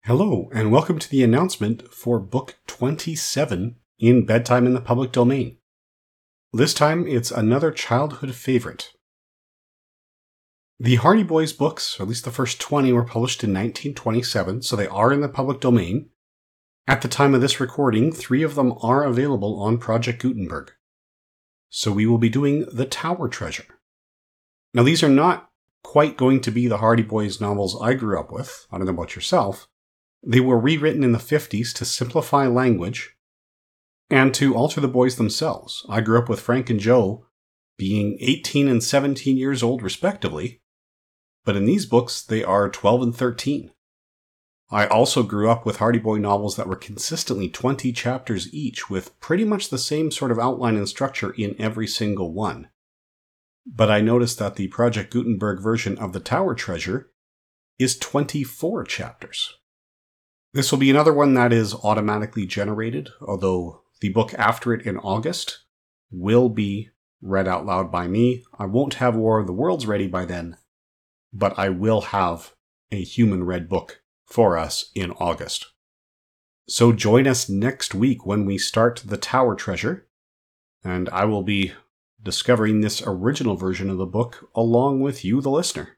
Hello, and welcome to the announcement for Book 27 in Bedtime in the Public Domain. This time, it's another childhood favorite. The Hardy Boys books, or at least the first 20, were published in 1927, so they are in the public domain. At the time of this recording, 3 of them are available on Project Gutenberg. So we will be doing The Tower Treasure. Now, these are not quite going to be the Hardy Boys novels I grew up with. I don't know about yourself. They were rewritten in the 50s to simplify language and to alter the boys themselves. I grew up with Frank and Joe being 18 and 17 years old, respectively, but in these books, they are 12 and 13. I also grew up with Hardy Boy novels that were consistently 20 chapters each, with pretty much the same sort of outline and structure in every single one. But I noticed that the Project Gutenberg version of The Tower Treasure is 24 chapters. This will be another one that is automatically generated, although the book after it in August will be read out loud by me. I won't have War of the Worlds ready by then, but I will have a human-read book for us in August. So join us next week when we start The Tower Treasure, and I will be discovering this original version of the book along with you, the listener.